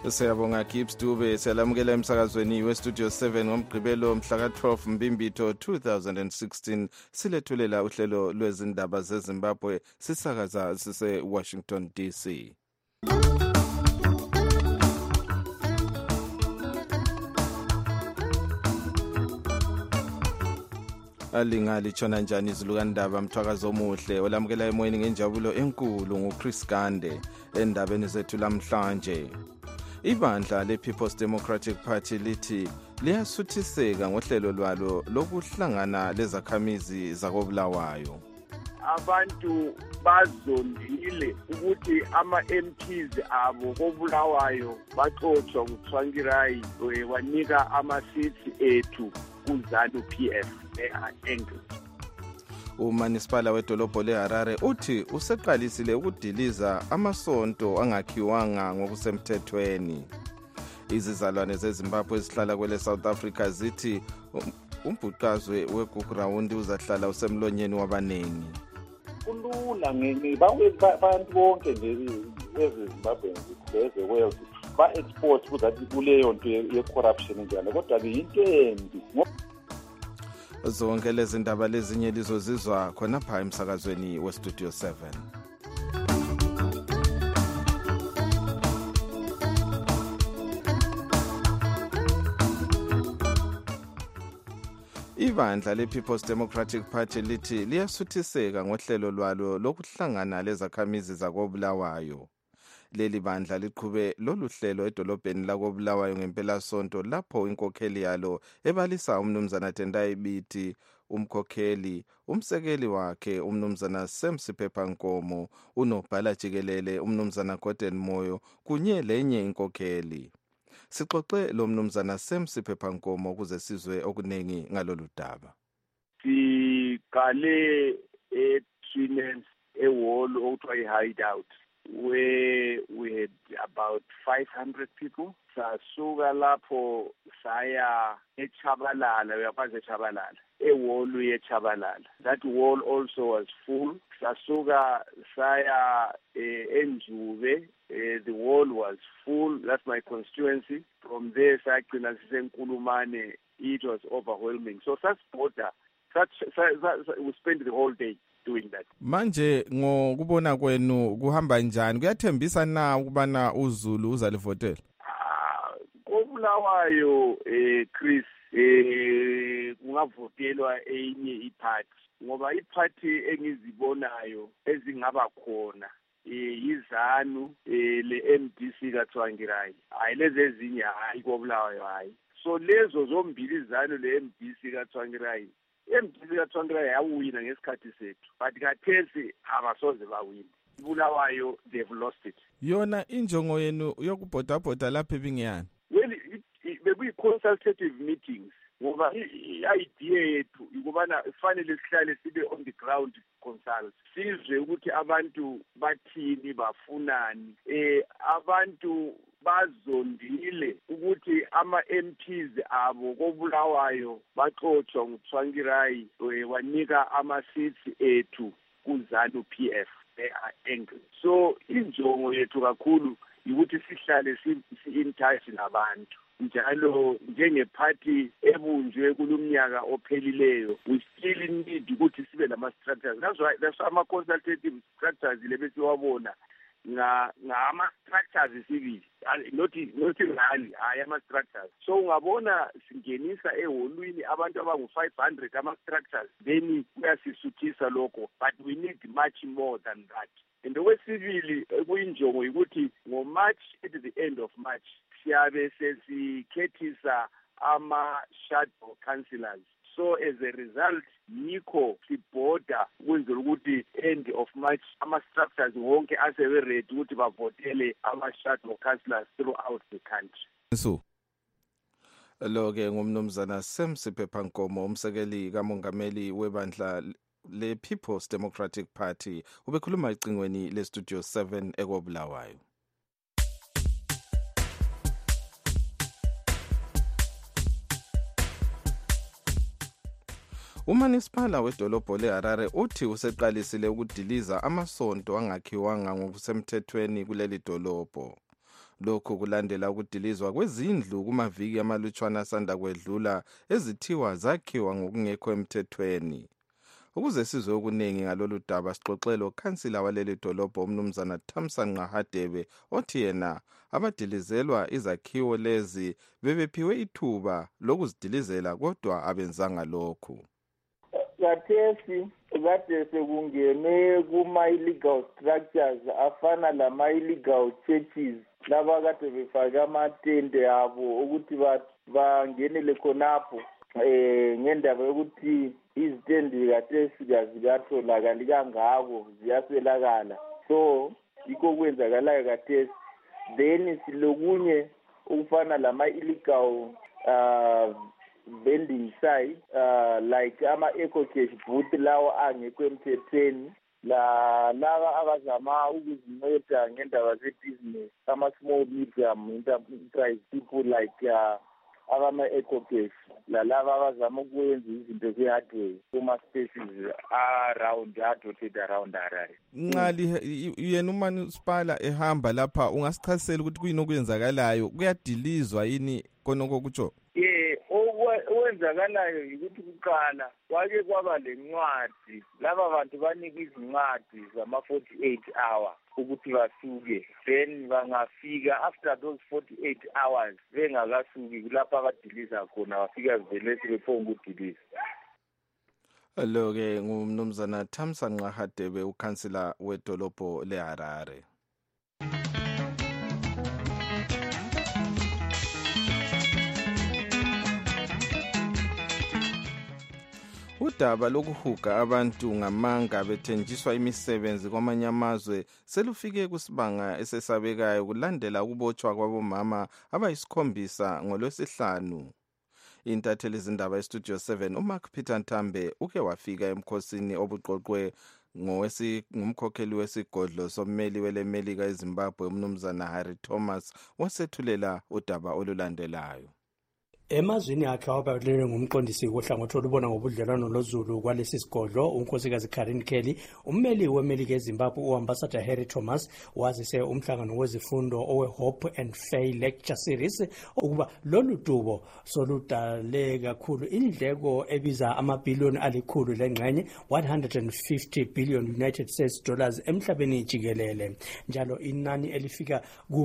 Siyabonga Gibbs Dube, siyalamukela emsakazweni weStudio 7 ngomgqibelo mhla ka-12 Mbimbitho 2016. Silethulela uhlelo lwezindaba zeZimbabwe sisakaza sise-Washington DC. Alingali chona njani izilukandaba mthwakazo omuhle olamukela emoyeni ngenjabulo enkulu nguChris Gande endabeni zethu lamhlanje. Ibandla le-People's Democratic Party lithi liyasuthiseka ngohlelo lwalo lokuhlangana lezakhamizi zakobulawayo. Abantu bazondile ukuthi ama-MPs abo kobulawayo baxotshwa nguTsvangirai wanika ama-seats ethu kuZANU PF e-Anglo. Umanisipala wedolobho leHarare uthi useqalisile ukudiliza amasonto angakhiwanga ngokusemthethweni. Izizalwane zeZimbabwe ezihlala kwele South Africa zithi umbhuqazwe weGugurawundi uzahlala usemlonyeni wabanengi. Kulula abantu bonke nje ezimbabwe ezekwezo ba-export kuleyo nto ye-corruption njalo kodwa yinto embi. Zonke lezi ndaba lezinye lizozizwa khonapha emsakazweni weStudio 7. Ibandla le-People's Democratic Party lithi liyasuthiseka ngohlelo lwalo lokuhlangana lezakhamizi zakobulawayo. Leli bandla liqhube lolu hlelo edolobheni lakobulawayo ngempelasonto lapho inkokheli yalo ebalisa umnumzana Tendai Biti, umkhokheli, umsekeli wakhe umnumzana Semsiphepa Nkomo, unobhala jikelele umnumzana Gordon Moyo kunye lenye inkokheli. Sixoxe lo mnumzana Semsiphepa Nkomo ukuze sizwe okunengi ngalolu daba. Siqale eTrinens ewall okuthiwa i-hideout where we had about 500 people. Sasuka lapho saya eChabalala, uyakwazi eChabalala, ewall yeChabalala. That wall also was full. Sasuka saya eNjube, the wall was full. That's my constituency. From there sagcina sisenkulumane, it was overwhelming. So we spent the whole day doing that. Manje ngokubona kwenu kuhamba njani? Kuyathembisa na ukubana uZulu uzalivotela? Kobulawayo Chris kungavotelwa enye iparty ngoba iparty engizibonayo ezingaba khona yiZANU le-MDC kaTsvangirai, hayi lezi ezinye hayi kobulawayo hayi. So lezo zombili iZANU le-MDC kaTsvangirai, MDC kaTsvangirai yawina ngesikhathi sethu but kathesi abasoze bawina. Bulawayo they've lost it. Yona injongo yenu yokubhodabhoda lapha ebingeyani? Well, bebuyi-consultative meetings ngoba i-idea yethu ukubana kufanele sihlale sibe on the ground consult, sizwe ukuthi abantu bathini bafunani. Abantu bazondile ukuthi ama-MPs abo kobulawayo baxotshwa nguTsvangirai wanika ama-seats ethu kuZANU PF e-Anglo. So injongo yethu kakhulu ukuthi sihlale si-in touch nabantu njalo njengephathi ebunjwe kulumnyaka ophelileyo. We still need ukuthi sibe nama-structures. That's why ama-consultative structures lebesiwabona ngama-structures sibili, not rally, hayi ama-structures. So ungabona singenisa eholweni abantu abangu-500 ama-structures, then kuyasisuthisa lokho, but we need much more than that. And okwesibili kuyinjongo ukuthi ngo-March, at the end of March, siyabe sesikhethisa ama-shadow councillors. So as a result, yikho sibhoda ukwenzela ukuthi end of March ama-structures wonke asebe ready ukuthi bavotele ama-shadow councillors throughout the country. So lo-ke ngumnumzana Semsiphepa Nkomo, umsekeli kamongameli webandla le-People's Democratic Party, ubekhuluma ecingweni leStudio 7 ekobulawayo. Umanisipala wedolobho leHarare uthi useqalisile ukudiliza amasonto angakhiwanga ngokusemthethweni kuleli dolobho. Lokho kulandela ukudilizwa kwezindlu kumaviki amalutshwana asanda kwedlula ezithiwa zakhiwa ngokungekho emthethweni. Ukuze sizwe okuningi ngalolu daba sixoxele ukhansila waleli dolobho umnumzana Thamsanqa Hadebe othi yena abadilizelwa izakhiwo lezi bebephiwe ithuba lokuzidilizela kodwa abenzanga lokhu. Kathesi kade sekungene kuma-illegal structures afana lama-illegal churches laba kade befake amatende abo ukuthi bangenele khonapho ngendaba yokuthi izitendi kathesi zikatholakali kangako ziyaswelakala. So yikho kwenzakalayo kathesi. Then silokunye ukufana lama-illegal vending site like ama-eco cash booth lawo angekho emthethweni laba abazama ukuzinceda ngendaba ze-business ama-small medium enterprise people like abama-eco cash lalaba abazama ukwenza izinto ze-hardware kuma-spaces around adotted around Harare. Nqali yena umanisipala ehamba lapha ungasichasisela ukuthi kuyini okwenzakalayo, kuyadilizwa yini konoko kutsho? Okwenzakalayo yikuthi kuqala kwake kwaba lencwadi laba bantu banika izincwadi zama-48 hours ukuthi basuke, then bangafika after those 48 hours bengakasuki kulapho abadiliza khona bafika vele sebephonga ukudiliza. Lo-ke ngumnumzana Thamsanqa Hadebe ukhansila wedolobho leHarare. Udaba lokuhuga abantu ngamanga bethenjiswa imisebenzi kwamanye amazwe selufike kusibanga esesabekayo kulandela ukubotshwa kwabomama abayisikhombisa ngolwesihlanu. Intatheli izindaba estudio 7 uMark Peter Ntambe uke wafika emkhosini obuqoqwe ngumkhokheli wesigodlo sommeli welemelika eZimbabwe umnumzana Harry Thomas wasethulela udaba olulandelayo. Emazweni akhe wabalele ngumqondisi wohlangothi olubona ngobudlelwano lozulu kwalesi sigodlo unkosikazi Karen Kelly, ummeli wemelika eZimbabwe uambassador Harry Thomas wazise umhlangano wezifundo owe-Hope and Faith Lecture Series ukuba lolu dubo soludale kakhulu indleko ebiza amabhiliyoni alikhulu lengxenye 150 billion United States dollars emhlabeni jikelele, njalo inani elifika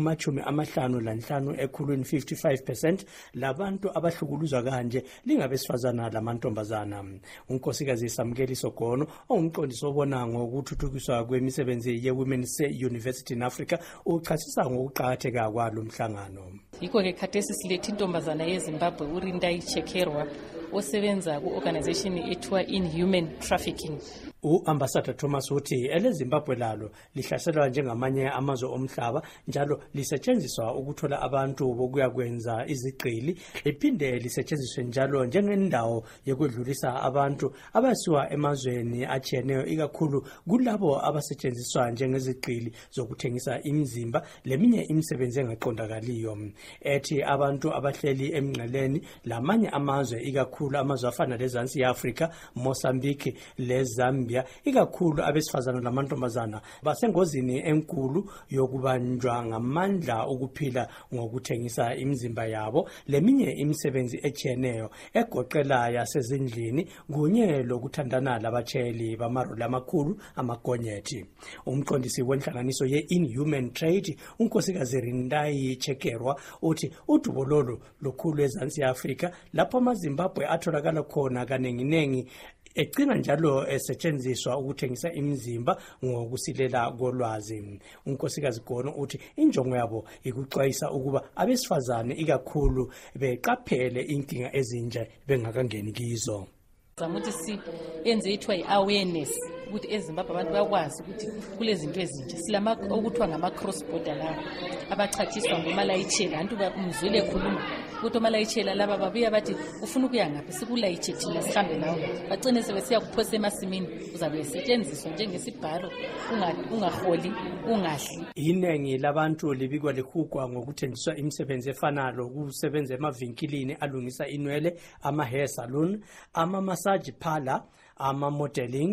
kuma-55 ekhulwini 55% labantu abahlukuluzwa kanje lingabesifazana lamantombazana. Unkosikazi Samkeli Sogono ongumqondisi obona ngokuthuthukiswa kwemisebenzi ye-Women's University in Africa uchasisa ngokuqakatheka kwalo mhlangano. Yikho-ke khathesi silethe intombazana yeZimbabwe uRindai Chekerwa osebenza ku-organization ethiwa Inhuman Trafficking. U-Ambassador Thomas uthi eleZimbabwe lalo lihlaselwa njengamanye amazwe omhlaba njalo lisetshenziswa ukuthola abantu bokuya kwenza izigqili, liphinde lisetshenziswe njalo njengendawo yokwedlulisa abantu abasiwa emazweni atshiyeneyo ikakhulu kulabo abasetshenziswa njengezigqili zokuthengisa imizimba leminye imisebenzi engaqondakaliyo. Ethi abantu abahleli emngceleni lamanye amazwe ikakhulu amazwe afana lezansi ye-Afrika, Mozambique leZambia, ikakhulu abesifazana lamantombazana basengozini enkulu yokubanjwa ngamandla ukuphila ngokuthengisa imizimba yabo leminye imisebenzi etshiyeneyo egoqela yasezindlini kunye lokuthandana labatshayeli bamaroli amakhulu amagonyethi. Umqondisi wenhlanganiso ye-Inhuman Trade unkosikazi Rindai Chekerwa uthi udubo lolu lukhulu ezansi ye-Afrika lapho amaZimbabwe atholakala khona kanenginengi egcina njalo esetshenziswa ukuthengisa imizimba ngokusilela kolwazi. Unkosikazi Gono uthi injongo yabo ikuxwayisa ukuba abesifazane ikakhulu beqaphele inkinga ezinje bengakangeni kizo. Zamuthi siyenze ethiwa i-awareness ukuthi eZimbabwe abantu bakwazi ukuthi kulezinto ezinje silama okuthiwa ngama-cross border lawo abachathiswa ngomalayitshela antu umzwile ekhuluma ukuthi omalayitshela laba babuya bathi ufuna ukuya ngaphi sikulayitshe thina sihambe lawo bagcine sebesiya kuphosa emasimini uzabe esetshenziswa njengesibhalo ungaholi ungahli. Iningi labantu libikwa lihugwa ngokuthenjiswa imisebenzi efana lokusebenza emavinkilini alungisa inwele, ama-hair salon, ama-massage parlor, ama-modeling,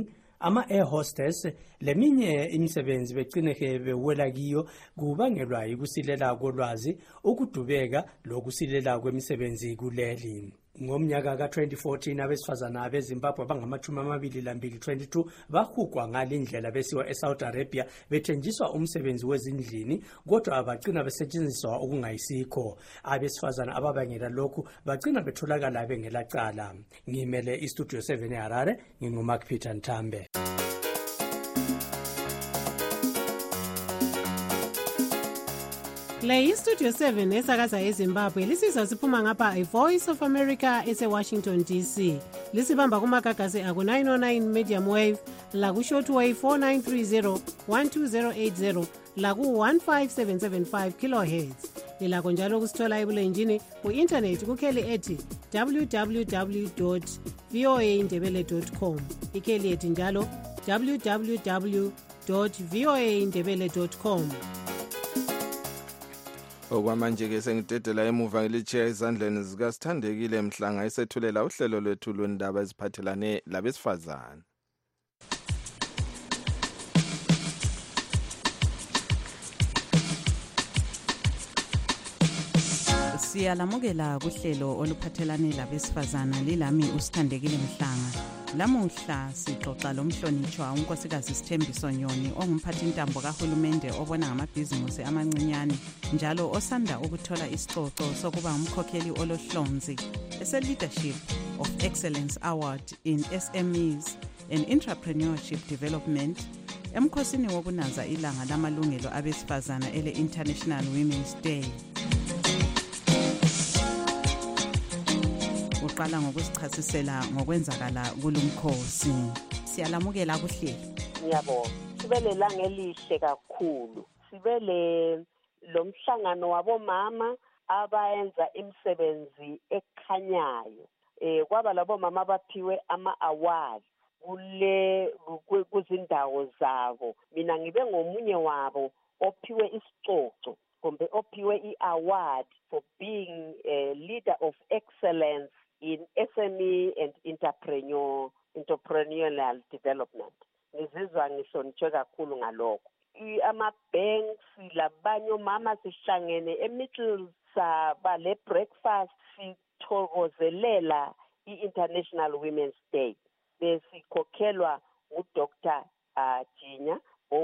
ama-air hostess leminye imisebenzi begcineke bewela kiyo kubangelwa yikusilela kolwazi, ukudubeka lokusilela kwemisebenzi kuleli. Ngomnyaka ka-2014 abesifazana beZimbabwe abangama-22 bahugwa ngalindlela besiwa eSaudi Arabia bethenjiswa umsebenzi wezindlini, kodwa bagcina besetshenziswa okungayisikho. Abesifazana ababangela lokhu bagcina betholakala bengelacala. Ngimele iStudio 7 eHarare, nginguMark Peter Nthambe. Le iStudio 7 esakaza eZimbabwe lisiza siphuma ngapha iVoice of America eseWashington DC. Lisibamba kumagagasi aku-909 medium wave, laku-shortwave 4930 12080, laku-15775 kilohertz. Lilakho njalo kusithola ebulenjini ku-internet kukheli ethi www.voaindebele.com. Ikheli ethi njalo www.voaindebele.com. Okwamanje-ke sengidedela emuva ngilitshiya ezandleni zikaSithandekile Mhlanga esethulela uhlelo lwethu lwendaba eziphathelane labesifazane. Siyalamukela kuhlelo oluphathelane labesifazana lilami uSithandekile Mhlanga. Lamuhla sixoxa lomhlonitshwa unkosikazi Sithembiso Nyoni ongumphathi ntambo kahulumende obona ngamabhizimusi amancinyane njalo osanda ukuthola isicoco sokuba umkhokheli olohlonzi ese-Leadership of Excellence Award in SMEs and Entrepreneurship Development emkhosini wokunanza ilanga lamalungelo abesifazana ele-International Women's Day. Uqala ngokusichasisela ngokwenzakala kulumkhosi. Siyalamukela kuhlelo. Ngiyabonga. Sibe lelanga elihle kakhulu. Sibe lomhlangano wabomama abayenza imisebenzi ekhanyayo. Kwaba labomama abaphiwe ama-awards kuzindawo zabo. Mina ngibe ngomunye wabo ophiwe isicoco kumbe ophiwe i-award for being a leader of excellence in SME and entrepreneurial development. Ngizizwa ngihlonitshwe kakhulu ngalokho. Ama-banks labanye omama sihlangene eMiddle saba le-breakfast sithokozelela i-International Women's Day. Besikhokhelwa uDr. Jinya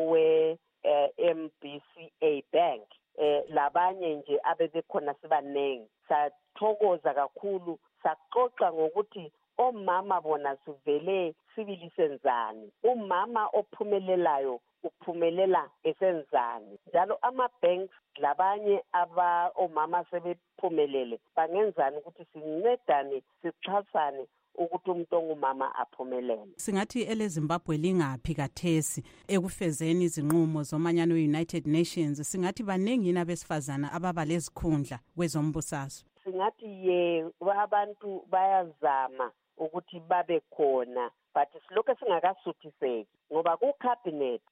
MBCA Bank. Labanye nje abebekhona sibanengi. Sathokoza kakhulu, saxoxa ngokuthi omama bona sivele sibilisenzani. Umama ophumelelayo uphumelela esenzani. Njalo ama-banks labanye omama sebephumelele bangenzani ukuthi sincedane, sixhasane ukuthi umuntu ongumama aphumelele. Singathi eleZimbabwe lingaphi kathesi ekufezeni izinqumo zomanyano we-United Nations, singathi baningi abesifazana ababa lezikhundla kwezombusazwe. Singathi abantu bayazama ukuthi babe khona, but silokho singakasuthiseki ngoba ku-cabinet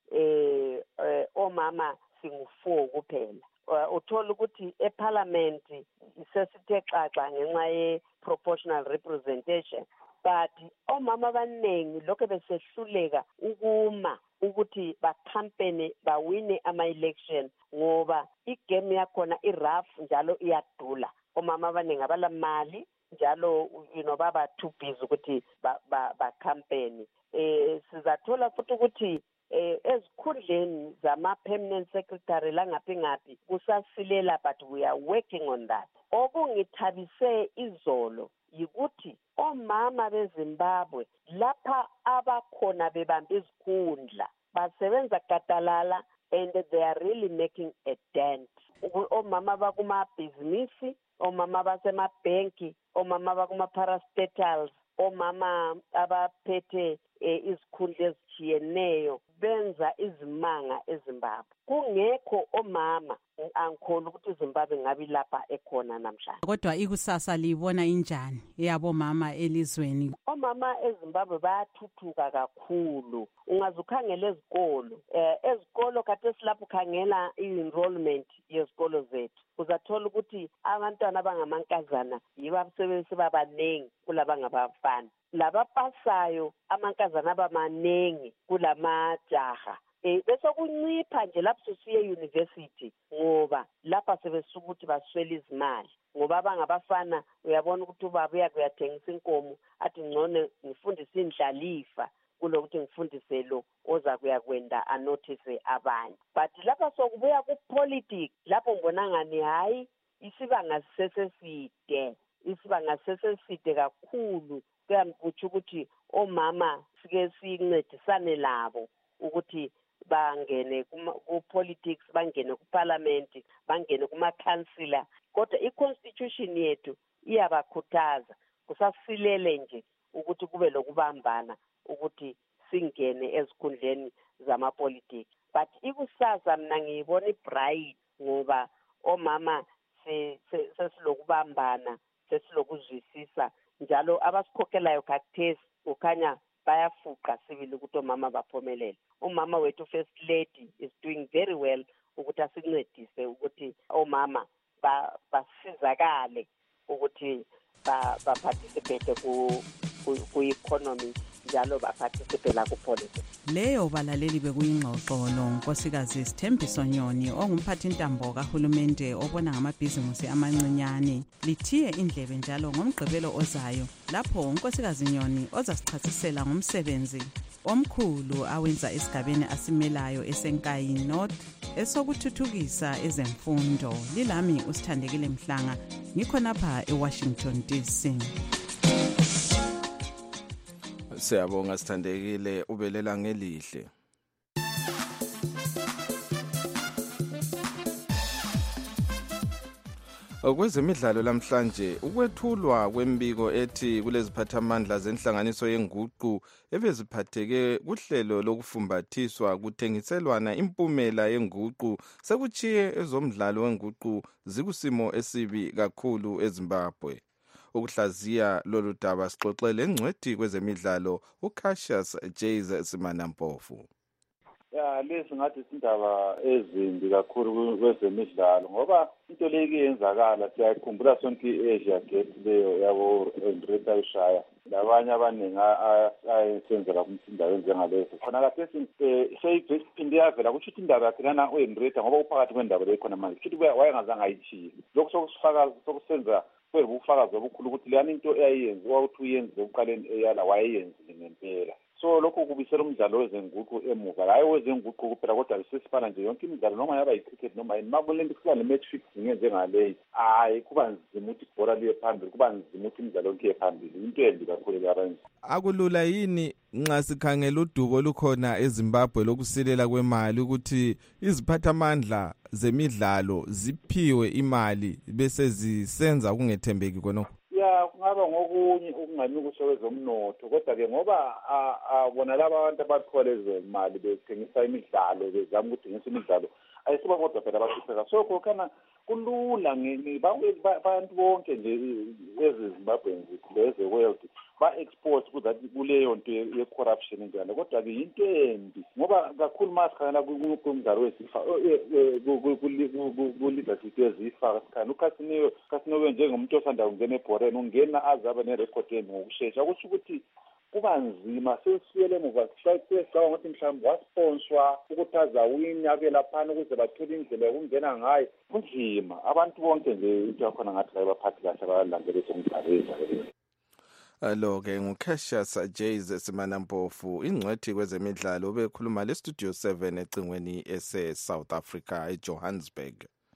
omama singu-4 kuphela. Uthola ukuthi eParliament sesithe xaxa ngenxa ye-proportional representation, but omama abaningi lokho besehluleka ukuma ukuthi bakhampene bawine ama-election ngoba igame yakhona i-rough njalo iyadula. Omama abaningi abalamali njalo baba too busy ukuthi bakhampene. Sizathola futhi ukuthi ezikhundleni zama-permanent secretary langaphi kusasilela, but we are working on that. Okungithabise izolo yikuthi omama beZimbabwe lapha abakhona bebambe izikhundla basebenza gadalala and they are really making a dent. Omama bakumabhizinisi, omama basemabhenki, omama bakuma-parastatals, omama abaphethe izikhundla ezitshiyeneyo benza izimanga eZimbabwe. Kungekho omama angikholwa ukuthi iZimbabwe ngabe lapha ekhona namhlanje. Kodwa ikusasa libona injani yabomama elizweni? Omama eZimbabwe bayathuthuka kakhulu. Ungazukhangela ezikolo. Ezikolo kade silapho khangela i-enrollment yezikolo zethu. uzathola ukuthi abantwana abangamankazana yibo sebabaningi kulaba ngabafana. Labapasayo amankazana abamaningi kulamajaha. Bese kuncipha nje lapho sesiye university ngoba lapha sebesuka ukuthi baswele izimali. Ngoba abangabafana uyabona ukuthi ubaba uyakuyathengisa inkomo athi ngcono ngifundise indlalifa kulokuthi ngifundise lo oza kuyakwenda anothise abanye. But lapha sokubuya ku-politics lapho ngibona ngani hayi isibanga seseside kakhulu kuyangibutsha ukuthi omama sike sincedisane labo ukuthi bangene ku-politics, bangene ku-parliament, bangene kuma-councillor. Kodwa i-constitution yethu iyabakhuthaza kusasilele nje ukuthi kube lokubambana ukuthi singene ezikhundleni zamapolitiki. But ikusasa mina ngiyibona i-bright ngoba omama sesilokubambana, sesilokuzwisisa njalo abasikhokhelayo khathesi ukhanya bayafuqa sibili ukuthi omama baphumelele. Umama wethu first lady is doing very well ukuthi asincedise ukuthi omama basizakale ukuthi ba-participate ku-economy njalo ba-participate la ku-politics. Leyo balaleli bekuyingxoxolo Nkosikazi Sithembiso Nyoni ongumphathintambo kahulumende obona ngamabhizimusi amancinyane. Lithiye indlebe njalo ngomgqibelo ozayo lapho uNkosikazi Nyoni ozasichasisela ngomsebenzi omkhulu awenza esigabeni asimelayo eSenkayi North esokuthuthukisa ezemfundo. Lilami uSithandekile Mhlanga ngikhonapha eWashington DC. Siyabonga Sithandekile, ubelela ngelihle. Okwezemidlalo lamhlanje ukwethulwa kwembiko ethi kuleziphathamandla zenhlanganiso yenguqu ebeziphatheke kuhlelo lokufumbathiswa kuthengiselwana impumela yenguqu sekuchiye ezomdlalo wenguqu zikusimo esibi kakhulu eZimbabwe. Ukuhlaziya lolu daba sixoxele engcweti kwezemidlalo uCassius Jays Simanampofu. Lezi ngathi izindaba ezimbi kakhulu kwezemidlalo ngoba into leyo iyenzakala siyakhumbula sonke iAsia Gate leyo yabo Hendrita ushaya labanye abaningi ayensenzela kumthindawo njengalezo khona kathesi seyiphinde yavela kusho ukuthi indaba yakhe lana uHendrita ngoba uphakathi kwendaba leyo khona manje futhi wayengazange ayithiye lokho sokusenza kweba ubufakazi obukhulu ukuthi leyani into eyayenziwa ukuthi uyenze uqaleni eyala wayeyenzile ngempela. So lokho kubisela umdlalo wezenguqu emuva hayi wezenguqu kuphela kodwa sesifana nje yonke imidlalo noma yaba yicricket noma yini makulento kuba le-match fixing njengaleyi hayi kuba nzima ukuthi ibhola liye phambili, kuba nzima ukuthi imidlalo yonke iye phambili. Into embi kakhulu leyo. Akulula yini nxa sikhangela udubo olukhona eZimbabwe lokusilela kwemali ukuthi iziphathamandla zemidlalo ziphiwe imali bese zisenza kungethembeki konokho? Kungaba ngokunye ukungani kusewezomnotho kodwa-ke ngoba bona laba abantu abathola lezo mali bethengisa imidlalo bezama ukuthengisa imidlalo ayisiba kodwa phela abahlupheka. So khona kulula abantu bonke nje eziZimbabwe leze-world ba-export kuleyo nto ye-corruption njalo kodwa-ke yinto embi ngoba kakhulu masikhangela kumdlalo wezifa ku-leadership yezifa sikhangela uCasino njengomuntu osanda kungena ebhoreni ungena azaba nerekhodi embi ngokushesha kusho ukuthi kuba nzima sesiyele emuva sicabanga ukuthi mhlawumbe wasponswa ukuthi azawini abe laphana ukuze bathole indlela yokungena ngayo. Kunzima abantu bonke nje into yakhona ngathi baye baphathi kahle abalandeli somdlalo. Lo-ke nguCassius Jays Simanampofu ingcwethi kwezemidlalo bekhuluma leStudio 7 ecingweni ese-South Africa eJohannesburg.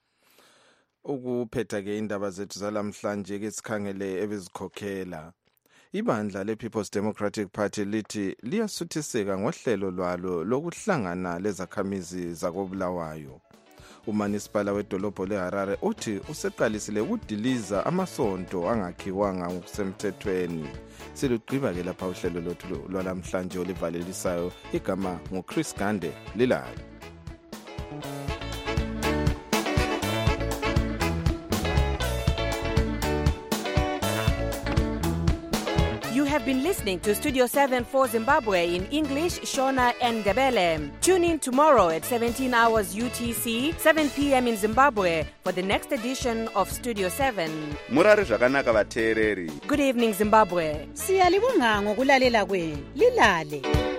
Ukuphetha-ke indaba zethu zalamhlanje-ke sikhangele ebezikhokhela. Ibandla le-People's Democratic Party lithi liyasuthiseka ngohlelo lwalo lokuhlangana lezakhamizi zakoBulawayo. Umanisipala wedolobho leHarare uthi useqalisile ukudiliza amasonto angakhiwanga ngokusemthethweni. Silugqiba-ke lapha uhlelo lothu lwalamhlanje olivalelisayo igama nguChris Gande Lilali. You have have been listening to Studio 7 for Zimbabwe in English, Shona and Ndebele. Tune in tomorrow at 17 hours UTC, 7 p.m. in Zimbabwe for the next edition of Studio 7. Murari zvakanaka vateereri. Good evening, Zimbabwe. Siyalibonga ngokulalela kwenu. Lilale.